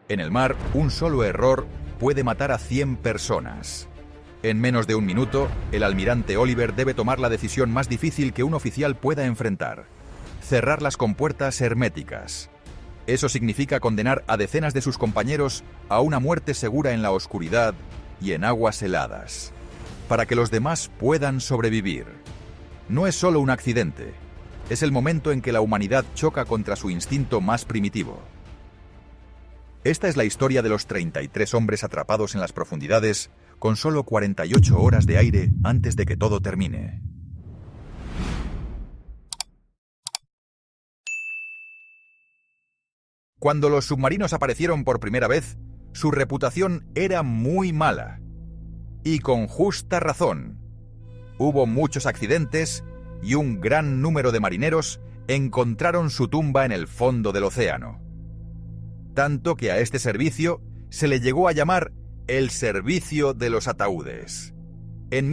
En el mar, un solo error puede matar a 100 personas. En menos de un minuto, el almirante Oliver debe tomar la decisión más difícil que un oficial pueda enfrentar: cerrar las compuertas herméticas. Eso significa condenar a decenas de sus compañeros a una muerte segura en la oscuridad y en aguas heladas, para que los demás puedan sobrevivir. No es solo un accidente, es el momento en que la humanidad choca contra su instinto más primitivo. Esta es la historia de los 33 hombres atrapados en las profundidades con solo 48 horas de aire antes de que todo termine. Cuando los submarinos aparecieron por primera vez, su reputación era muy mala. Y con justa razón. Hubo muchos accidentes y un gran número de marineros encontraron su tumba en el fondo del océano. Tanto que a este servicio se le llegó a llamar el servicio de los ataúdes. En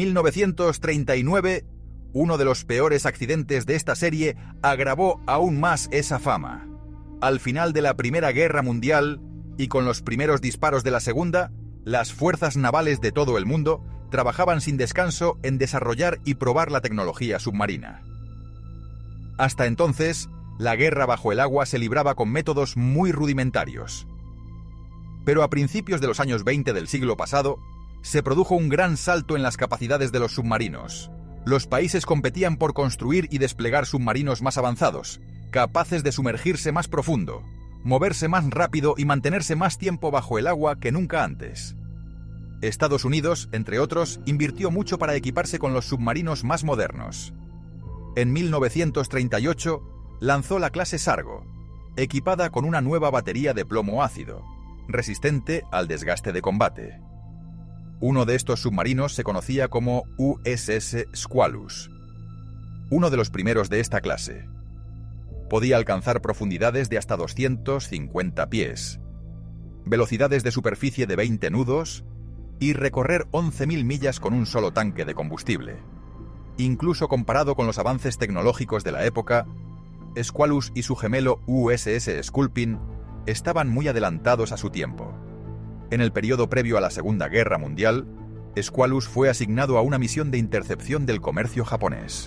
1939, uno de los peores accidentes de esta serie agravó aún más esa fama. Al final de la Primera Guerra Mundial y con los primeros disparos de la Segunda, las fuerzas navales de todo el mundo trabajaban sin descanso en desarrollar y probar la tecnología submarina. Hasta entonces, la guerra bajo el agua se libraba con métodos muy rudimentarios. Pero a principios de los años 20 del siglo pasado, se produjo un gran salto en las capacidades de los submarinos. Los países competían por construir y desplegar submarinos más avanzados, capaces de sumergirse más profundo, moverse más rápido y mantenerse más tiempo bajo el agua que nunca antes. Estados Unidos, entre otros, invirtió mucho para equiparse con los submarinos más modernos. En 1938, lanzó la clase Sargo, equipada con una nueva batería de plomo ácido, resistente al desgaste de combate. Uno de estos submarinos se conocía como USS Squalus, uno de los primeros de esta clase. Podía alcanzar profundidades de hasta 250 pies, velocidades de superficie de 20 nudos y recorrer 11.000 millas con un solo tanque de combustible. Incluso comparado con los avances tecnológicos de la época, Squalus y su gemelo USS Sculpin estaban muy adelantados a su tiempo. En el periodo previo a la Segunda Guerra Mundial, Squalus fue asignado a una misión de intercepción del comercio japonés.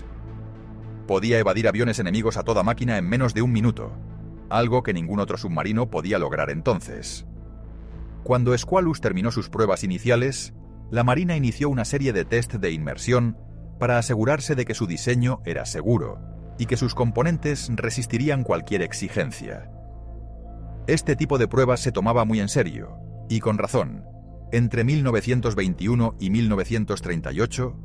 Podía evadir aviones enemigos a toda máquina en menos de un minuto, algo que ningún otro submarino podía lograr entonces. Cuando Squalus terminó sus pruebas iniciales, la Marina inició una serie de test de inmersión para asegurarse de que su diseño era seguro y que sus componentes resistirían cualquier exigencia. Este tipo de pruebas se tomaba muy en serio, y con razón. Entre 1921 y 1938,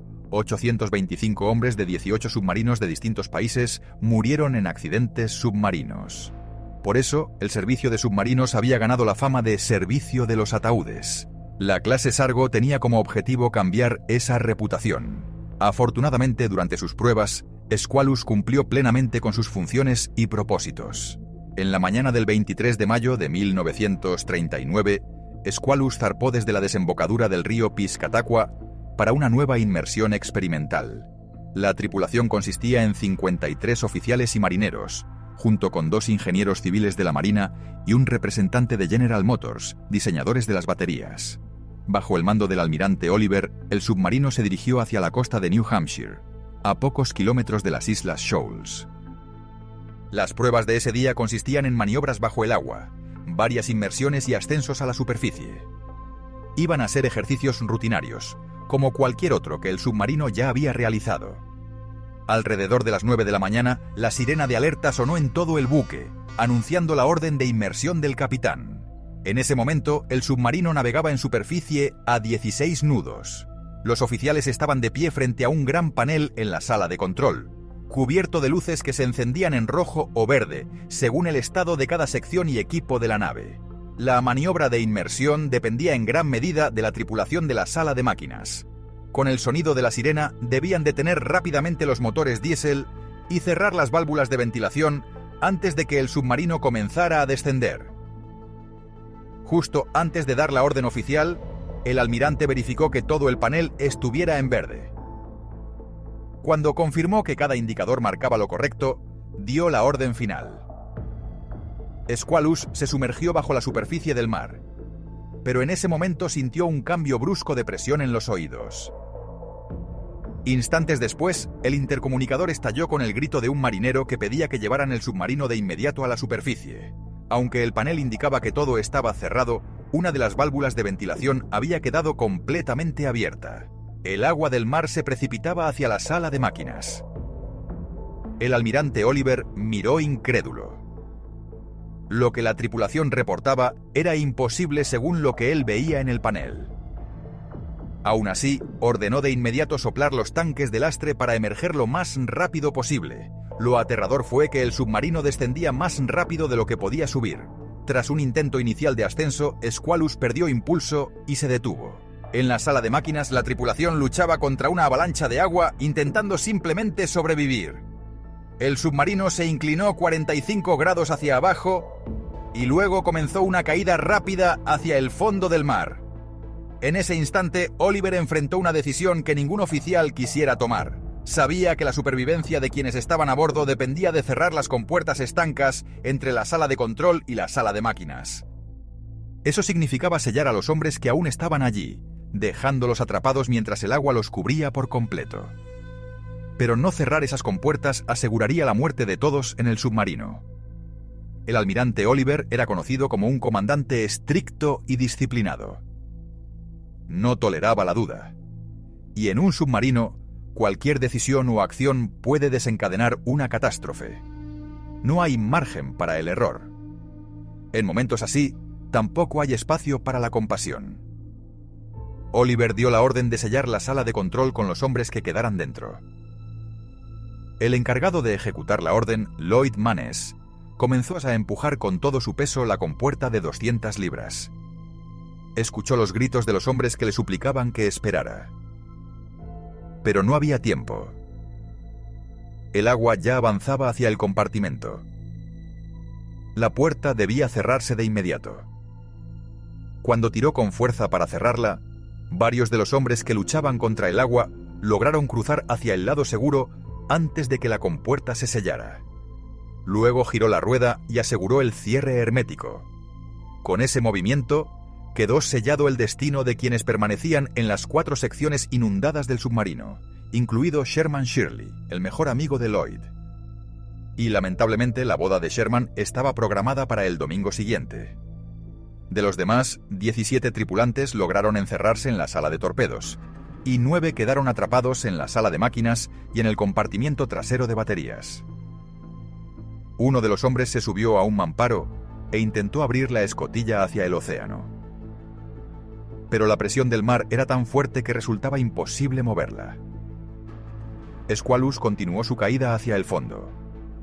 825 hombres de 18 submarinos de distintos países murieron en accidentes submarinos. Por eso, el servicio de submarinos había ganado la fama de servicio de los ataúdes. La clase Sargo tenía como objetivo cambiar esa reputación. Afortunadamente, durante sus pruebas, Squalus cumplió plenamente con sus funciones y propósitos. En la mañana del 23 de mayo de 1939, Squalus zarpó desde la desembocadura del río Piscataqua para una nueva inmersión experimental. La tripulación consistía en 53 oficiales y marineros, junto con 2 ingenieros civiles de la Marina y un representante de General Motors, diseñadores de las baterías. Bajo el mando del almirante Oliver, el submarino se dirigió hacia la costa de New Hampshire, a pocos kilómetros de las Islas Shoals. Las pruebas de ese día consistían en maniobras bajo el agua, varias inmersiones y ascensos a la superficie. Iban a ser ejercicios rutinarios, como cualquier otro que el submarino ya había realizado. Alrededor de las 9 de la mañana, la sirena de alerta sonó en todo el buque, anunciando la orden de inmersión del capitán. En ese momento, el submarino navegaba en superficie a 16 nudos. Los oficiales estaban de pie frente a un gran panel en la sala de control, cubierto de luces que se encendían en rojo o verde, según el estado de cada sección y equipo de la nave. La maniobra de inmersión dependía en gran medida de la tripulación de la sala de máquinas. Con el sonido de la sirena, debían detener rápidamente los motores diésel y cerrar las válvulas de ventilación antes de que el submarino comenzara a descender. Justo antes de dar la orden oficial, el almirante verificó que todo el panel estuviera en verde. Cuando confirmó que cada indicador marcaba lo correcto, dio la orden final. Squalus se sumergió bajo la superficie del mar, pero en ese momento sintió un cambio brusco de presión en los oídos. Instantes después, el intercomunicador estalló con el grito de un marinero que pedía que llevaran el submarino de inmediato a la superficie. Aunque el panel indicaba que todo estaba cerrado, una de las válvulas de ventilación había quedado completamente abierta. El agua del mar se precipitaba hacia la sala de máquinas. El almirante Oliver miró incrédulo. Lo que la tripulación reportaba era imposible según lo que él veía en el panel. Aún así, ordenó de inmediato soplar los tanques de lastre para emerger lo más rápido posible. Lo aterrador fue que el submarino descendía más rápido de lo que podía subir. Tras un intento inicial de ascenso, Squalus perdió impulso y se detuvo. En la sala de máquinas, la tripulación luchaba contra una avalancha de agua intentando simplemente sobrevivir. El submarino se inclinó 45 grados hacia abajo y luego comenzó una caída rápida hacia el fondo del mar. En ese instante, Oliver enfrentó una decisión que ningún oficial quisiera tomar. Sabía que la supervivencia de quienes estaban a bordo dependía de cerrar las compuertas estancas entre la sala de control y la sala de máquinas. Eso significaba sellar a los hombres que aún estaban allí, dejándolos atrapados mientras el agua los cubría por completo. Pero no cerrar esas compuertas aseguraría la muerte de todos en el submarino. El almirante Oliver era conocido como un comandante estricto y disciplinado. No toleraba la duda. Y en un submarino, cualquier decisión o acción puede desencadenar una catástrofe. No hay margen para el error. En momentos así, tampoco hay espacio para la compasión. Oliver dio la orden de sellar la sala de control con los hombres que quedaran dentro. El encargado de ejecutar la orden, Lloyd Manes, comenzó a empujar con todo su peso la compuerta de 200 libras. Escuchó los gritos de los hombres que le suplicaban que esperara. Pero no había tiempo. El agua ya avanzaba hacia el compartimento. La puerta debía cerrarse de inmediato. Cuando tiró con fuerza para cerrarla, varios de los hombres que luchaban contra el agua lograron cruzar hacia el lado seguro antes de que la compuerta se sellara. Luego giró la rueda y aseguró el cierre hermético. Con ese movimiento, quedó sellado el destino de quienes permanecían en las 4 secciones inundadas del submarino, incluido Sherman Shirley, el mejor amigo de Lloyd. Y lamentablemente la boda de Sherman estaba programada para el domingo siguiente. De los demás, 17 tripulantes lograron encerrarse en la sala de torpedos, y 9 quedaron atrapados en la sala de máquinas y en el compartimiento trasero de baterías. Uno de los hombres se subió a un mamparo e intentó abrir la escotilla hacia el océano. Pero la presión del mar era tan fuerte que resultaba imposible moverla. Squalus continuó su caída hacia el fondo.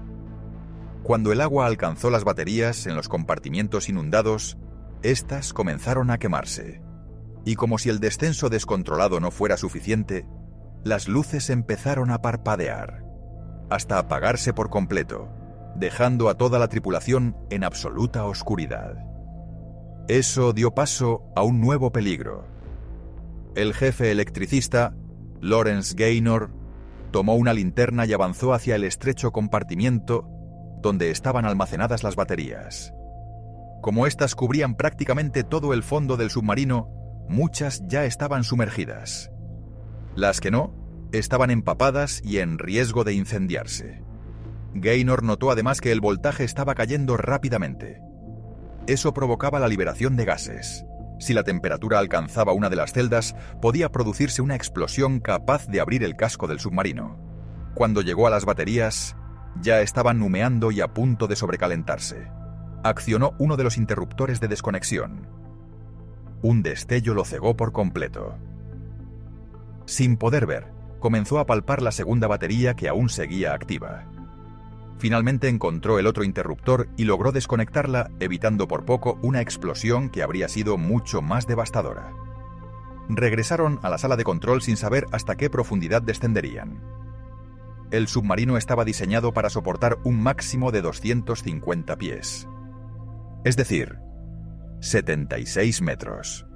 Cuando el agua alcanzó las baterías en los compartimientos inundados, éstas comenzaron a quemarse. Y como si el descenso descontrolado no fuera suficiente, las luces empezaron a parpadear, hasta apagarse por completo, dejando a toda la tripulación en absoluta oscuridad. Eso dio paso a un nuevo peligro. El jefe electricista, Lawrence Gaynor, tomó una linterna y avanzó hacia el estrecho compartimiento donde estaban almacenadas las baterías. Como éstas cubrían prácticamente todo el fondo del submarino, muchas ya estaban sumergidas. Las que no, estaban empapadas y en riesgo de incendiarse. Gaynor notó además que el voltaje estaba cayendo rápidamente. Eso provocaba la liberación de gases. Si la temperatura alcanzaba una de las celdas, podía producirse una explosión capaz de abrir el casco del submarino. Cuando llegó a las baterías, ya estaban humeando y a punto de sobrecalentarse. Accionó uno de los interruptores de desconexión. Un destello lo cegó por completo. Sin poder ver, comenzó a palpar la segunda batería que aún seguía activa. Finalmente encontró el otro interruptor y logró desconectarla, evitando por poco una explosión que habría sido mucho más devastadora. Regresaron a la sala de control sin saber hasta qué profundidad descenderían. El submarino estaba diseñado para soportar un máximo de 250 pies. Es decir, 76 metros.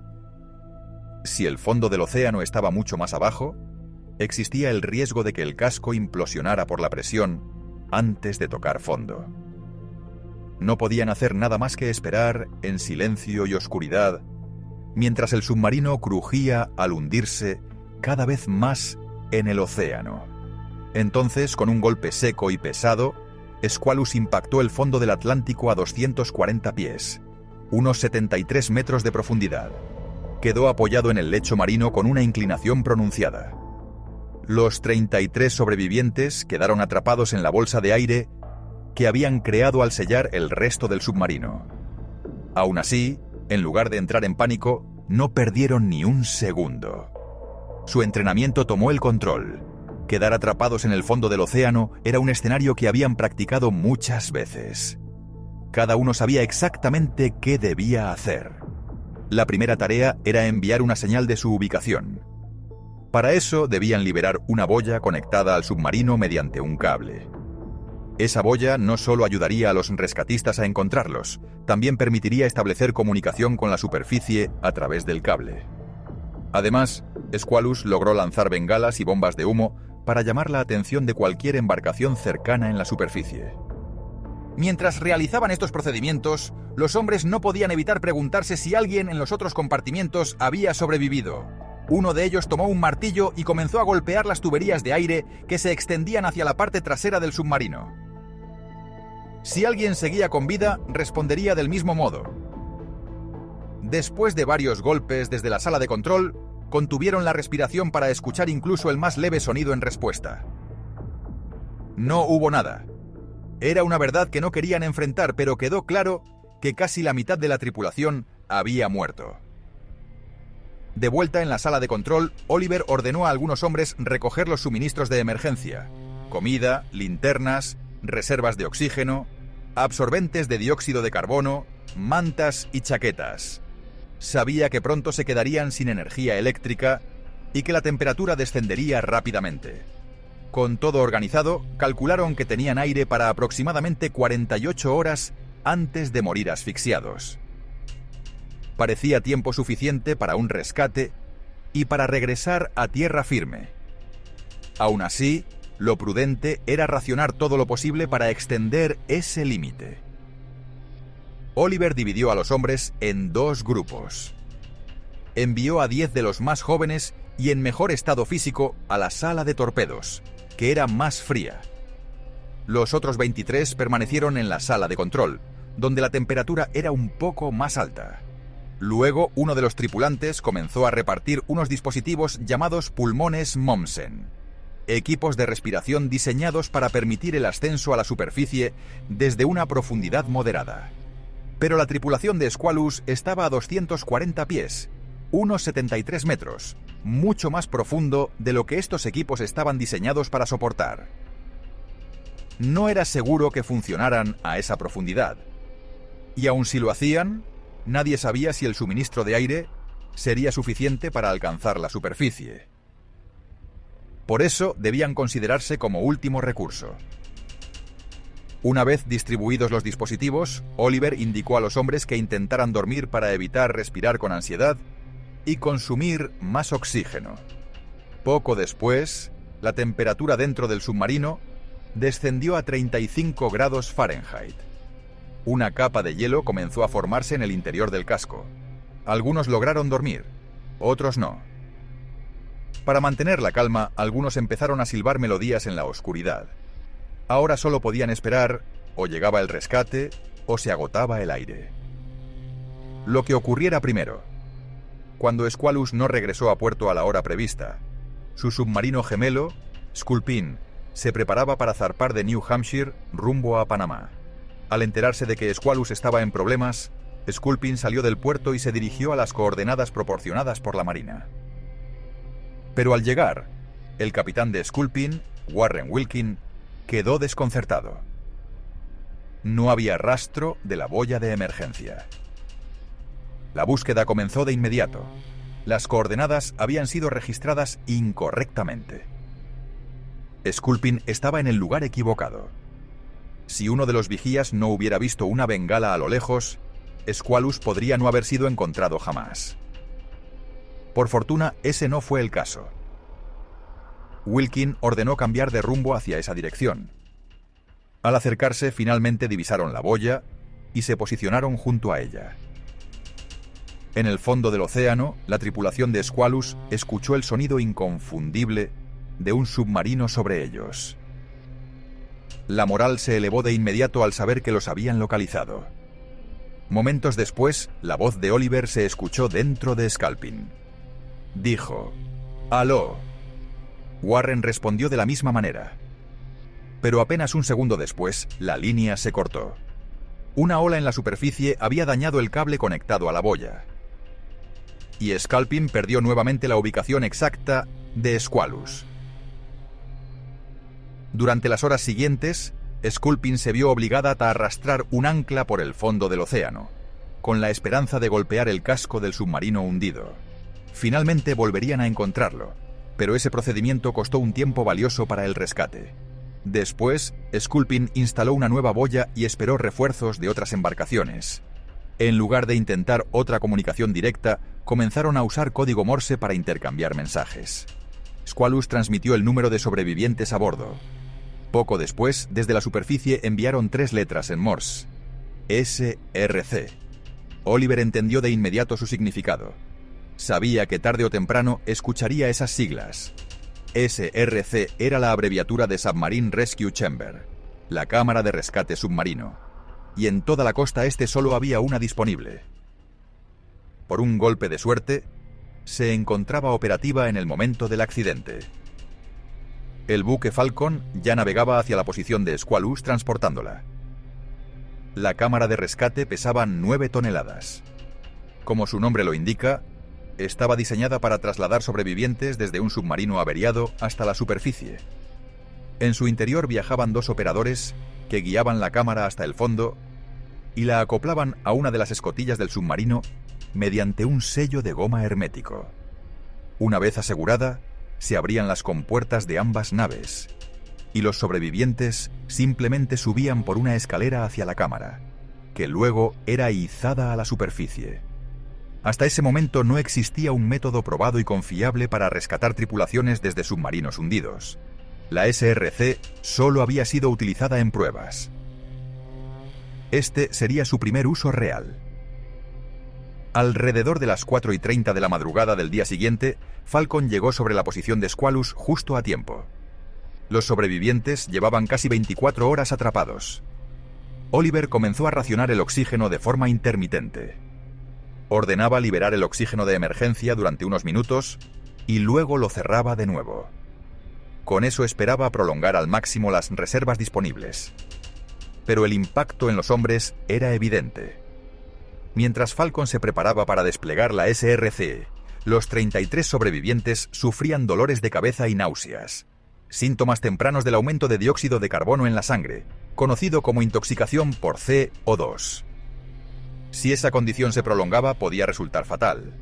Si el fondo del océano estaba mucho más abajo, existía el riesgo de que el casco implosionara por la presión antes de tocar fondo. no podían hacer nada más que esperar en silencio y oscuridad, mientras el submarino crujía al hundirse cada vez más en el océano. Entonces, con un golpe seco y pesado, Squalus impactó el fondo del Atlántico a 240 pies, unos 73 metros de profundidad. Quedó apoyado en el lecho marino con una inclinación pronunciada. Los 33 sobrevivientes quedaron atrapados en la bolsa de aire que habían creado al sellar el resto del submarino. Aún así, en lugar de entrar en pánico, no perdieron ni un segundo. Su entrenamiento tomó el control. Quedar atrapados en el fondo del océano era un escenario que habían practicado muchas veces. Cada uno sabía exactamente qué debía hacer. La primera tarea era enviar una señal de su ubicación. Para eso debían liberar una boya conectada al submarino mediante un cable. Esa boya no solo ayudaría a los rescatistas a encontrarlos, también permitiría establecer comunicación con la superficie a través del cable. Además, Squalus logró lanzar bengalas y bombas de humo para llamar la atención de cualquier embarcación cercana en la superficie. Mientras realizaban estos procedimientos, los hombres no podían evitar preguntarse si alguien en los otros compartimientos había sobrevivido. Uno de ellos tomó un martillo y comenzó a golpear las tuberías de aire que se extendían hacia la parte trasera del submarino. Si alguien seguía con vida, respondería del mismo modo. Después de varios golpes desde la sala de control, contuvieron la respiración para escuchar incluso el más leve sonido en respuesta. No hubo nada. Era una verdad que no querían enfrentar, pero quedó claro que casi la mitad de la tripulación había muerto. De vuelta en la sala de control, Oliver ordenó a algunos hombres recoger los suministros de emergencia: comida, linternas, reservas de oxígeno, absorbentes de dióxido de carbono, mantas y chaquetas. Sabía que pronto se quedarían sin energía eléctrica y que la temperatura descendería rápidamente. Con todo organizado, calcularon que tenían aire para aproximadamente 48 horas antes de morir asfixiados. Parecía tiempo suficiente para un rescate y para regresar a tierra firme. Aún así, lo prudente era racionar todo lo posible para extender ese límite. Oliver dividió a los hombres en dos grupos. Envió a 10 de los más jóvenes y en mejor estado físico a la sala de torpedos, que era más fría. Los otros 23 permanecieron en la sala de control, donde la temperatura era un poco más alta. Luego, uno de los tripulantes comenzó a repartir unos dispositivos llamados pulmones Mommsen, equipos de respiración diseñados para permitir el ascenso a la superficie desde una profundidad moderada. Pero la tripulación de Squalus estaba a 240 pies, unos 73 metros, mucho más profundo de lo que estos equipos estaban diseñados para soportar. No era seguro que funcionaran a esa profundidad. Y aun si lo hacían, nadie sabía si el suministro de aire sería suficiente para alcanzar la superficie. Por eso debían considerarse como último recurso. Una vez distribuidos los dispositivos, Oliver indicó a los hombres que intentaran dormir para evitar respirar con ansiedad y consumir más oxígeno. Poco después, la temperatura dentro del submarino descendió a 35 grados Fahrenheit. Una capa de hielo comenzó a formarse en el interior del casco. Algunos lograron dormir, otros no. Para mantener la calma, algunos empezaron a silbar melodías en la oscuridad. Ahora solo podían esperar, o llegaba el rescate, o se agotaba el aire. Lo que ocurriera primero. Cuando Squalus no regresó a puerto a la hora prevista, su submarino gemelo, Sculpin, se preparaba para zarpar de New Hampshire rumbo a Panamá. Al enterarse de que Squalus estaba en problemas, Sculpin salió del puerto y se dirigió a las coordenadas proporcionadas por la Marina. Pero al llegar, el capitán de Sculpin, Warren Wilkin, quedó desconcertado. No había rastro de la boya de emergencia. La búsqueda comenzó de inmediato. Las coordenadas habían sido registradas incorrectamente. Sculpin estaba en el lugar equivocado. Si uno de los vigías no hubiera visto una bengala a lo lejos, Squalus podría no haber sido encontrado jamás. Por fortuna, ese no fue el caso. Wilkin ordenó cambiar de rumbo hacia esa dirección. Al acercarse, finalmente divisaron la boya y se posicionaron junto a ella. En el fondo del océano, la tripulación de Squalus escuchó el sonido inconfundible de un submarino sobre ellos. La moral se elevó de inmediato al saber que los habían localizado. Momentos después, la voz de Oliver se escuchó dentro de Sculpin. Dijo: «¡Aló!». Warren respondió de la misma manera. Pero apenas un segundo después, la línea se cortó. Una ola en la superficie había dañado el cable conectado a la boya. Y Sculpin perdió nuevamente la ubicación exacta de Squalus. Durante las horas siguientes, Sculpin se vio obligada a arrastrar un ancla por el fondo del océano, con la esperanza de golpear el casco del submarino hundido. Finalmente volverían a encontrarlo, pero ese procedimiento costó un tiempo valioso para el rescate. Después, Sculpin instaló una nueva boya y esperó refuerzos de otras embarcaciones. En lugar de intentar otra comunicación directa, comenzaron a usar código Morse para intercambiar mensajes. Squalus transmitió el número de sobrevivientes a bordo. Poco después, desde la superficie enviaron 3 letras en Morse: SRC. Oliver entendió de inmediato su significado. Sabía que tarde o temprano escucharía esas siglas. SRC era la abreviatura de Submarine Rescue Chamber, la cámara de rescate submarino, y en toda la costa este solo había una disponible. Por un golpe de suerte, se encontraba operativa en el momento del accidente. El buque Falcon ya navegaba hacia la posición de Squalus transportándola. La cámara de rescate pesaba 9 toneladas. Como su nombre lo indica, estaba diseñada para trasladar sobrevivientes desde un submarino averiado hasta la superficie. En su interior viajaban 2 operadores que guiaban la cámara hasta el fondo y la acoplaban a una de las escotillas del submarino mediante un sello de goma hermético. Una vez asegurada, se abrían las compuertas de ambas naves y los sobrevivientes simplemente subían por una escalera hacia la cámara, que luego era izada a la superficie. Hasta ese momento no existía un método probado y confiable para rescatar tripulaciones desde submarinos hundidos. La SRC solo había sido utilizada en pruebas. Este sería su primer uso real. Alrededor de las 4:30 de la madrugada del día siguiente, Falcon llegó sobre la posición de Squalus justo a tiempo. Los sobrevivientes llevaban casi 24 horas atrapados. Oliver comenzó a racionar el oxígeno de forma intermitente. Ordenaba liberar el oxígeno de emergencia durante unos minutos y luego lo cerraba de nuevo. Con eso esperaba prolongar al máximo las reservas disponibles. Pero el impacto en los hombres era evidente. Mientras Falcon se preparaba para desplegar la SRC, los 33 sobrevivientes sufrían dolores de cabeza y náuseas, síntomas tempranos del aumento de dióxido de carbono en la sangre, conocido como intoxicación por CO2. Si esa condición se prolongaba, podía resultar fatal.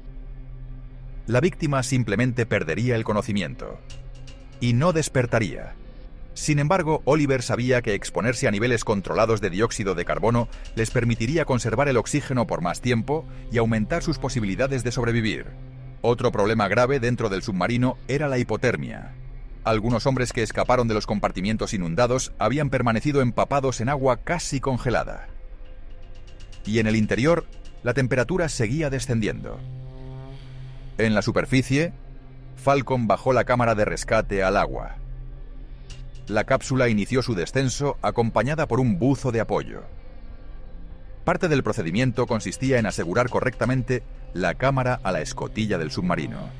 La víctima simplemente perdería el conocimiento y no despertaría. Sin embargo, Oliver sabía que exponerse a niveles controlados de dióxido de carbono les permitiría conservar el oxígeno por más tiempo y aumentar sus posibilidades de sobrevivir. Otro problema grave dentro del submarino era la hipotermia. Algunos hombres que escaparon de los compartimientos inundados habían permanecido empapados en agua casi congelada. Y en el interior, la temperatura seguía descendiendo. En la superficie, Falcon bajó la cámara de rescate al agua. La cápsula inició su descenso acompañada por un buzo de apoyo. Parte del procedimiento consistía en asegurar correctamente la cámara a la escotilla del submarino.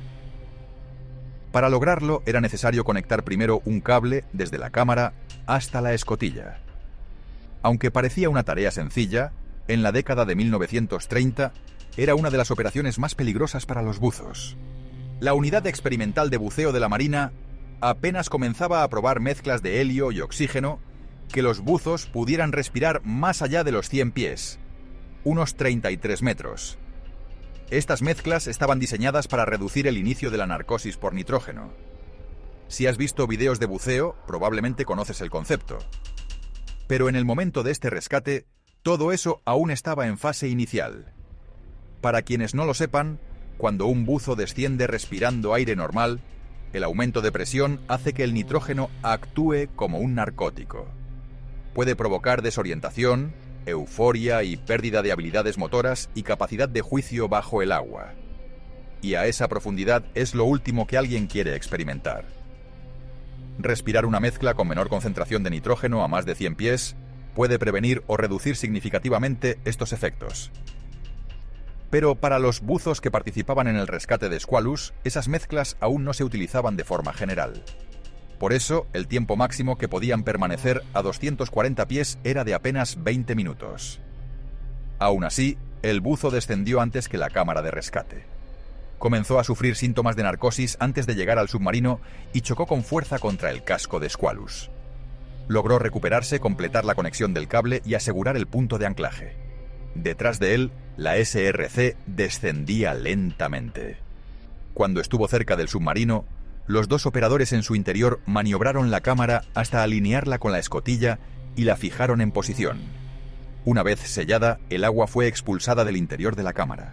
Para lograrlo era necesario conectar primero un cable desde la cámara hasta la escotilla. Aunque parecía una tarea sencilla, en la década de 1930 era una de las operaciones más peligrosas para los buzos. La unidad experimental de buceo de la Marina apenas comenzaba a probar mezclas de helio y oxígeno que los buzos pudieran respirar más allá de los 100 pies, unos 33 metros. Estas mezclas estaban diseñadas para reducir el inicio de la narcosis por nitrógeno. Si has visto videos de buceo, probablemente conoces el concepto. Pero en el momento de este rescate, todo eso aún estaba en fase inicial. Para quienes no lo sepan, cuando un buzo desciende respirando aire normal, el aumento de presión hace que el nitrógeno actúe como un narcótico. Puede provocar desorientación, euforia y pérdida de habilidades motoras y capacidad de juicio bajo el agua. Y a esa profundidad es lo último que alguien quiere experimentar. Respirar una mezcla con menor concentración de nitrógeno a más de 100 pies puede prevenir o reducir significativamente estos efectos. Pero para los buzos que participaban en el rescate de Squalus, esas mezclas aún no se utilizaban de forma general. Por eso, el tiempo máximo que podían permanecer a 240 pies era de apenas 20 minutos. Aún así, el buzo descendió antes que la cámara de rescate. Comenzó a sufrir síntomas de narcosis antes de llegar al submarino y chocó con fuerza contra el casco de Squalus. Logró recuperarse, completar la conexión del cable y asegurar el punto de anclaje. Detrás de él, la SRC descendía lentamente. Cuando estuvo cerca del submarino, los dos operadores en su interior maniobraron la cámara hasta alinearla con la escotilla y la fijaron en posición. Una vez sellada, el agua fue expulsada del interior de la cámara.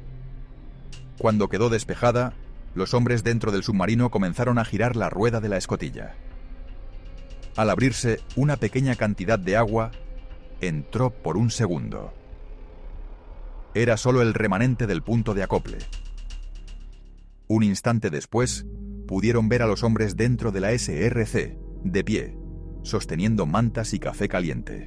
Cuando quedó despejada, los hombres dentro del submarino comenzaron a girar la rueda de la escotilla. Al abrirse, una pequeña cantidad de agua entró por un segundo. Era solo el remanente del punto de acople. Un instante después, pudieron ver a los hombres dentro de la SRC, de pie, sosteniendo mantas y café caliente.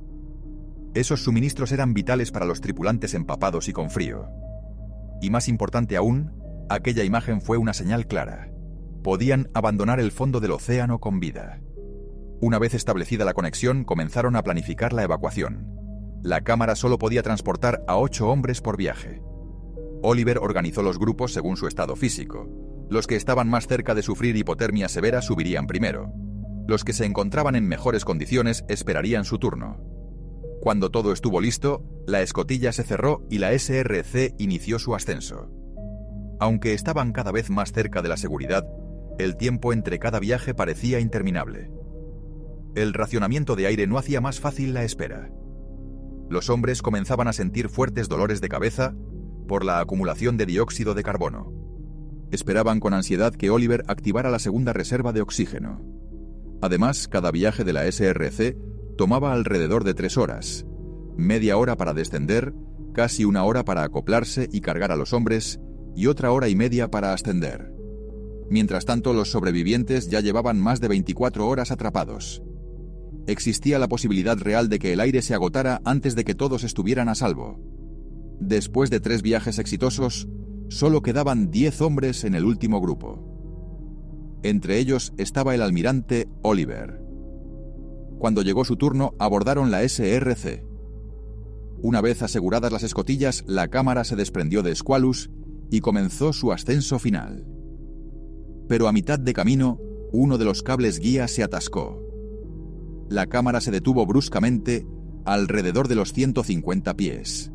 Esos suministros eran vitales para los tripulantes empapados y con frío. Y más importante aún, aquella imagen fue una señal clara. Podían abandonar el fondo del océano con vida. Una vez establecida la conexión, comenzaron a planificar la evacuación. La cámara solo podía transportar a 8 hombres por viaje. Oliver organizó los grupos según su estado físico. Los que estaban más cerca de sufrir hipotermia severa subirían primero. Los que se encontraban en mejores condiciones esperarían su turno. Cuando todo estuvo listo, la escotilla se cerró y la SRC inició su ascenso. Aunque estaban cada vez más cerca de la seguridad, el tiempo entre cada viaje parecía interminable. El racionamiento de aire no hacía más fácil la espera. Los hombres comenzaban a sentir fuertes dolores de cabeza por la acumulación de dióxido de carbono. Esperaban con ansiedad que Oliver activara la segunda reserva de oxígeno. Además, cada viaje de la SRC tomaba alrededor de 3 horas, media hora para descender, casi 1 hora para acoplarse y cargar a los hombres, y otra hora y media para ascender. Mientras tanto, los sobrevivientes ya llevaban más de 24 horas atrapados. Existía la posibilidad real de que el aire se agotara antes de que todos estuvieran a salvo. Después de 3 viajes exitosos, solo quedaban 10 hombres en el último grupo. Entre ellos estaba el almirante Oliver. Cuando llegó su turno, abordaron la SRC. Una vez aseguradas las escotillas, la cámara se desprendió de Squalus y comenzó su ascenso final. Pero a mitad de camino, uno de los cables guía se atascó. La cámara se detuvo bruscamente alrededor de los 150 pies.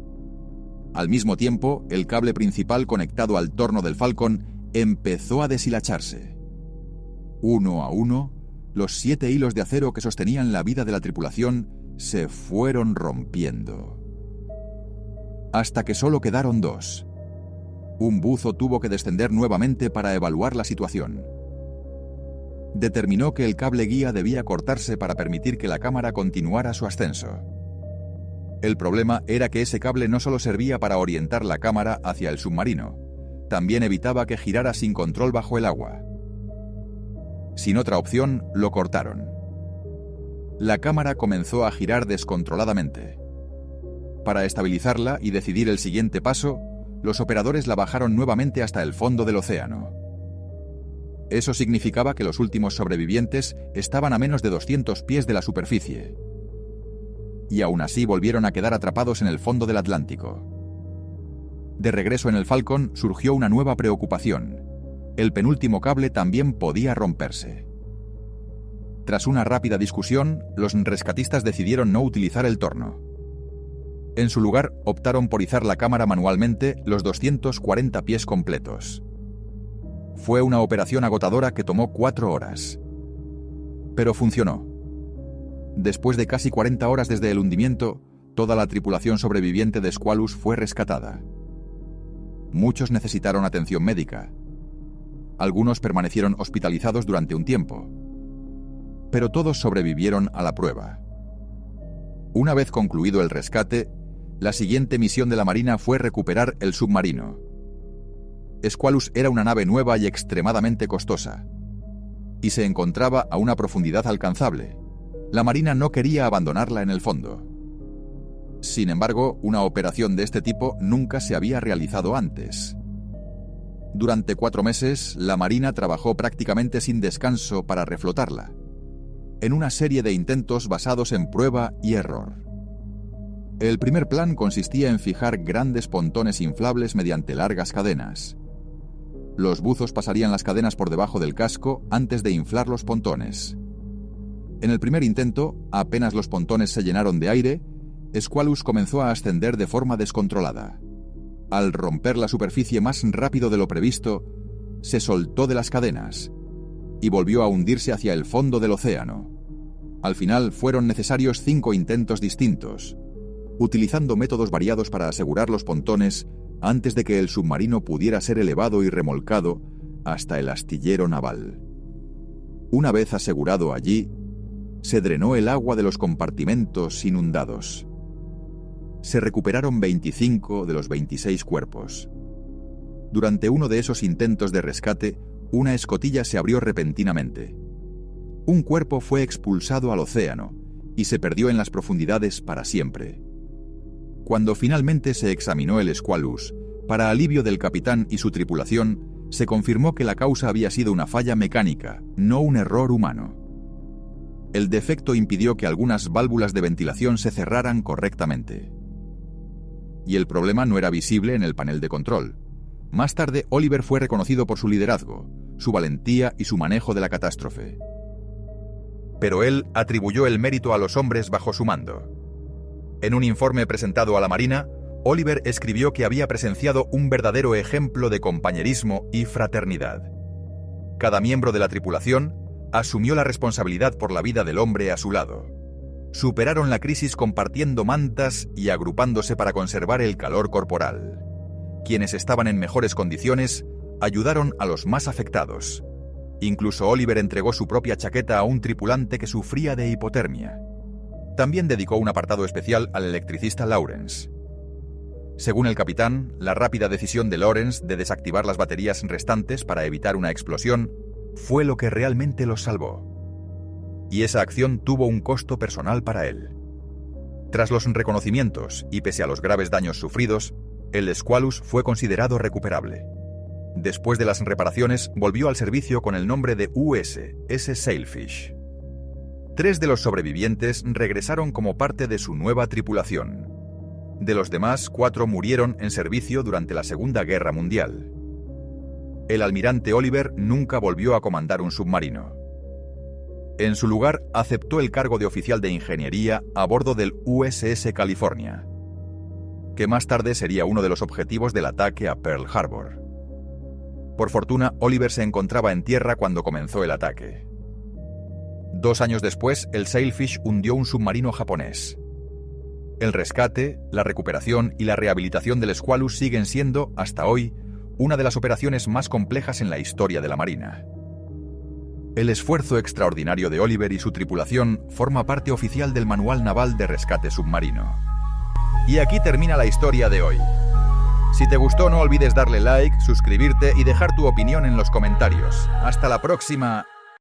Al mismo tiempo, el cable principal conectado al torno del Falcon empezó a deshilacharse. Uno a uno, los 7 hilos de acero que sostenían la vida de la tripulación se fueron rompiendo. Hasta que solo quedaron 2. Un buzo tuvo que descender nuevamente para evaluar la situación. Determinó que el cable guía debía cortarse para permitir que la cámara continuara su ascenso. El problema era que ese cable no solo servía para orientar la cámara hacia el submarino, también evitaba que girara sin control bajo el agua. Sin otra opción, lo cortaron. La cámara comenzó a girar descontroladamente. Para estabilizarla y decidir el siguiente paso, los operadores la bajaron nuevamente hasta el fondo del océano. Eso significaba que los últimos sobrevivientes estaban a menos de 200 pies de la superficie. Y aún así volvieron a quedar atrapados en el fondo del Atlántico. De regreso en el Falcon surgió una nueva preocupación. El penúltimo cable también podía romperse. Tras una rápida discusión, los rescatistas decidieron no utilizar el torno. En su lugar, optaron por izar la cámara manualmente los 240 pies completos. Fue una operación agotadora que tomó 4 horas. Pero funcionó. Después de casi 40 horas desde el hundimiento, toda la tripulación sobreviviente de Squalus fue rescatada. Muchos necesitaron atención médica. Algunos permanecieron hospitalizados durante un tiempo. Pero todos sobrevivieron a la prueba. Una vez concluido el rescate, la siguiente misión de la Marina fue recuperar el submarino. Squalus era una nave nueva y extremadamente costosa, y se encontraba a una profundidad alcanzable. La Marina no quería abandonarla en el fondo. Sin embargo, una operación de este tipo nunca se había realizado antes. Durante 4 meses, la Marina trabajó prácticamente sin descanso para reflotarla, en una serie de intentos basados en prueba y error. El primer plan consistía en fijar grandes pontones inflables mediante largas cadenas. Los buzos pasarían las cadenas por debajo del casco antes de inflar los pontones. En el primer intento, apenas los pontones se llenaron de aire, Squalus comenzó a ascender de forma descontrolada. Al romper la superficie más rápido de lo previsto, se soltó de las cadenas y volvió a hundirse hacia el fondo del océano. Al final fueron necesarios 5 intentos distintos, utilizando métodos variados para asegurar los pontones antes de que el submarino pudiera ser elevado y remolcado hasta el astillero naval. Una vez asegurado allí, se drenó el agua de los compartimentos inundados. Se recuperaron 25 de los 26 cuerpos. Durante uno de esos intentos de rescate, una escotilla se abrió repentinamente. Un cuerpo fue expulsado al océano y se perdió en las profundidades para siempre. Cuando finalmente se examinó el Squalus, para alivio del capitán y su tripulación, se confirmó que la causa había sido una falla mecánica, no un error humano. El defecto impidió que algunas válvulas de ventilación se cerraran correctamente. Y el problema no era visible en el panel de control. Más tarde, Oliver fue reconocido por su liderazgo, su valentía y su manejo de la catástrofe. Pero él atribuyó el mérito a los hombres bajo su mando. En un informe presentado a la Marina, Oliver escribió que había presenciado un verdadero ejemplo de compañerismo y fraternidad. Cada miembro de la tripulación asumió la responsabilidad por la vida del hombre a su lado. Superaron la crisis compartiendo mantas y agrupándose para conservar el calor corporal. Quienes estaban en mejores condiciones ayudaron a los más afectados. Incluso Oliver entregó su propia chaqueta a un tripulante que sufría de hipotermia. También dedicó un apartado especial al electricista Lawrence. Según el capitán, la rápida decisión de Lawrence de desactivar las baterías restantes para evitar una explosión fue lo que realmente los salvó. Y esa acción tuvo un costo personal para él. Tras los reconocimientos y pese a los graves daños sufridos, el Squalus fue considerado recuperable. Después de las reparaciones, volvió al servicio con el nombre de USS Sailfish. 3 de los sobrevivientes regresaron como parte de su nueva tripulación. De los demás, 4 murieron en servicio durante la Segunda Guerra Mundial. El almirante Oliver nunca volvió a comandar un submarino. En su lugar, aceptó el cargo de oficial de ingeniería a bordo del USS California, que más tarde sería uno de los objetivos del ataque a Pearl Harbor. Por fortuna, Oliver se encontraba en tierra cuando comenzó el ataque. 2 años después, el Sailfish hundió un submarino japonés. El rescate, la recuperación y la rehabilitación del Squalus siguen siendo, hasta hoy, una de las operaciones más complejas en la historia de la Marina. El esfuerzo extraordinario de Oliver y su tripulación forma parte oficial del Manual Naval de Rescate Submarino. Y aquí termina la historia de hoy. Si te gustó, no olvides darle like, suscribirte y dejar tu opinión en los comentarios. Hasta la próxima.